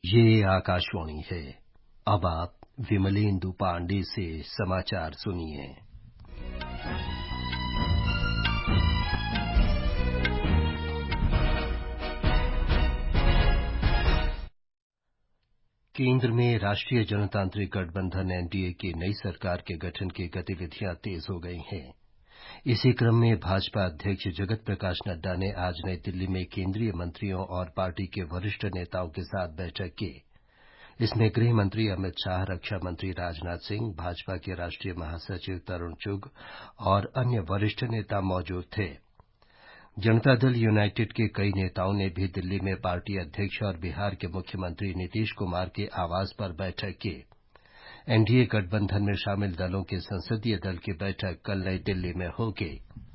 ये आकाशवाणी है। अब आप विमलेंदु पांडे से समाचार सुनिए। केंद्र में राष्ट्रीय जनतांत्रिक गठबंधन एनडीए की नई सरकार के गठन की गतिविधियां तेज हो गई हैं। इसी क्रम में भाजपा अध्यक्ष जगत प्रकाश नड्डा ने आज नई दिल्ली में केंद्रीय मंत्रियों और पार्टी के वरिष्ठ नेताओं के साथ बैठक की। इसमें गृह मंत्री अमित शाह, रक्षा मंत्री राजनाथ सिंह, भाजपा के राष्ट्रीय महासचिव तरुण चुग और अन्य वरिष्ठ नेता मौजूद थे। जनता दल यूनाइटेड के कई नेताओं ने भी दिल्ली में पार्टी अध्यक्ष और बिहार के मुख्यमंत्री नीतीश कुमार के आवास पर बैठक की। एनडीए गठबंधन में शामिल दलों के संसदीय दल की बैठक कल नई दिल्ली में होगी।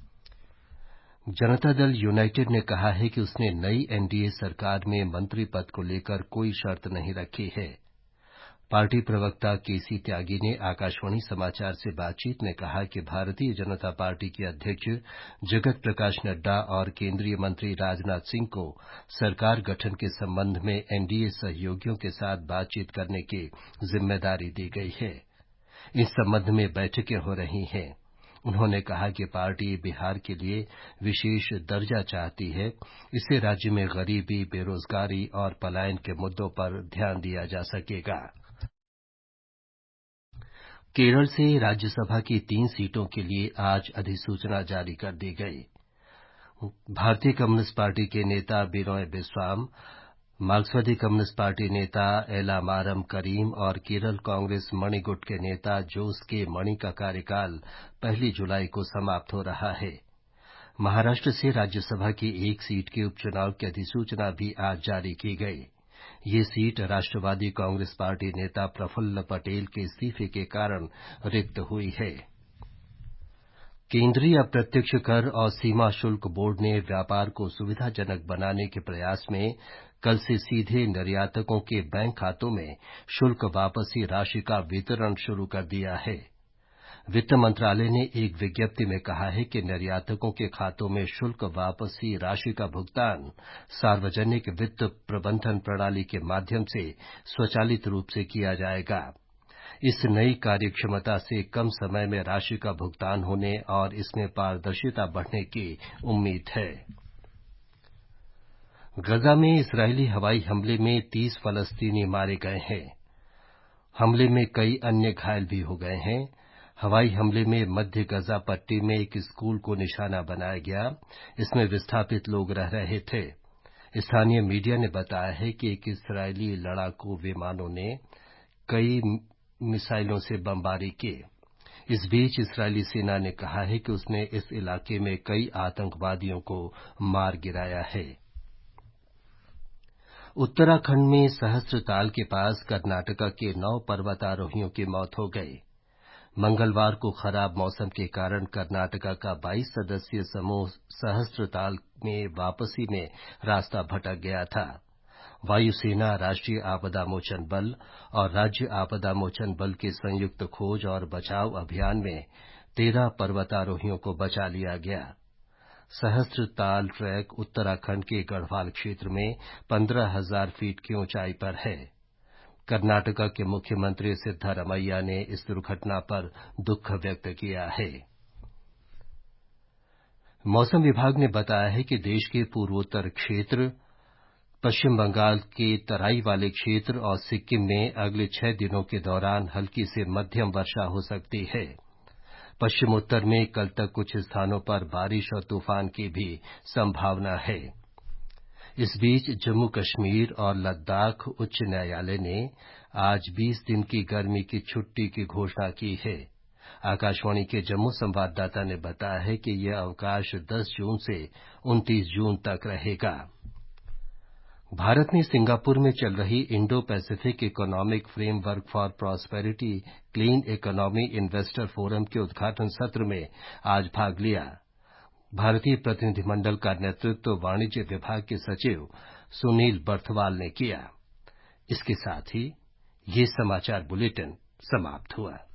जनता दल यूनाइटेड ने कहा है कि उसने नई एनडीए सरकार में मंत्री पद को लेकर कोई शर्त नहीं रखी है। पार्टी प्रवक्ता केसी त्यागी ने आकाशवाणी समाचार से बातचीत में कहा कि भारतीय जनता पार्टी के अध्यक्ष जगत प्रकाश नड्डा और केंद्रीय मंत्री राजनाथ सिंह को सरकार गठन के संबंध में एनडीए सहयोगियों के साथ बातचीत करने की जिम्मेदारी दी गई है। इस संबंध में बैठकें हो रही हैं। उन्होंने कहा कि पार्टी बिहार के लिए विशेष दर्जा चाहती है। इससे राज्य में गरीबी, बेरोजगारी और पलायन के मुद्दों पर ध्यान दिया जा सकेगा। केरल से राज्यसभा की 3 सीटों के लिए आज अधिसूचना जारी कर दी गई। भारतीय कम्युनिस्ट पार्टी के नेता बिनोय बिस्वाम, मार्क्सवादी कम्युनिस्ट पार्टी नेता एलामारम करीम और केरल कांग्रेस मणिगुट के नेता जोस के मणि का कार्यकाल 1 जुलाई को समाप्त हो रहा है। महाराष्ट्र से राज्यसभा की 1 सीट के उपचुनाव की अधिसूचना भी आज जारी की गई। ये सीट राष्ट्रवादी कांग्रेस पार्टी नेता प्रफुल्ल पटेल के इस्तीफे के कारण रिक्त हुई है। केंद्रीय अप्रत्यक्ष कर और सीमा शुल्क बोर्ड ने व्यापार को सुविधाजनक बनाने के प्रयास में कल से सीधे निर्यातकों के बैंक खातों में शुल्क वापसी राशि का वितरण शुरू कर दिया है। वित्त मंत्रालय ने एक विज्ञप्ति में कहा है कि निर्यातकों के खातों में शुल्क वापसी राशि का भुगतान सार्वजनिक वित्त प्रबंधन प्रणाली के माध्यम से स्वचालित रूप से किया जाएगा। इस नई कार्यक्षमता से कम समय में राशि का भुगतान होने और इसमें पारदर्शिता बढ़ने की उम्मीद है। गजा में इस्राएली हवाई हमले में 30 फलस्तीनी मारे गए हैं। हमले में कई अन्य घायल भी हो गए हैं। हवाई हमले में मध्य गजा पट्टी में एक स्कूल को निशाना बनाया गया। इसमें विस्थापित लोग रह रहे थे। स्थानीय मीडिया ने बताया है कि एक इस्राएली लड़ाकू विमानों ने कई मिसाइलों से बमबारी की। इस बीच इस्राएली सेना ने कहा है कि उसने इस इलाके में कई आतंकवादियों को मार गिराया है। उत्तराखंड में सहस्त्रताल के पास कर्नाटका के 9 पर्वतारोहियों की मौत हो गई। मंगलवार को खराब मौसम के कारण कर्नाटका का 22 सदस्यीय समूह सहस्त्रताल में वापसी में रास्ता भटक गया था। वायुसेना, राष्ट्रीय आपदा मोचन बल और राज्य आपदा मोचन बल के संयुक्त खोज और बचाव अभियान में 13 पर्वतारोहियों को बचा लिया गया। सहस्त्रताल ट्रैक उत्तराखंड के गढ़वाल क्षेत्र में 15,000 फीट की ऊंचाई पर है। कर्नाटका के मुख्यमंत्री सिद्धारमैया ने इस दुर्घटना पर दुख व्यक्त किया है। मौसम विभाग ने बताया है कि देश के पूर्वोत्तर क्षेत्र, पश्चिम बंगाल के तराई वाले क्षेत्र और सिक्किम में अगले 6 दिनों के दौरान हल्की से मध्यम वर्षा हो सकती है। पश्चिमोत्तर में कल तक कुछ स्थानों पर बारिश और तूफान की भी संभावना है। इस बीच जम्मू कश्मीर और लद्दाख उच्च न्यायालय ने आज 20 दिन की गर्मी की छुट्टी की घोषणा की है। आकाशवाणी के जम्मू संवाददाता ने बताया है कि यह अवकाश 10 जून से 29 जून तक रहेगा। भारत ने सिंगापुर में चल रही Indo Pacific economic framework for prosperity clean economy investor forum के उद्घाटन सत्र में आज भाग लिया। भारतीय प्रतिनिधिमंडल का नेतृत्व वाणिज्य विभाग के सचिव सुनील बर्थवाल ने किया। इसके साथ ही ये समाचार बुलेटिन समाप्त हुआ।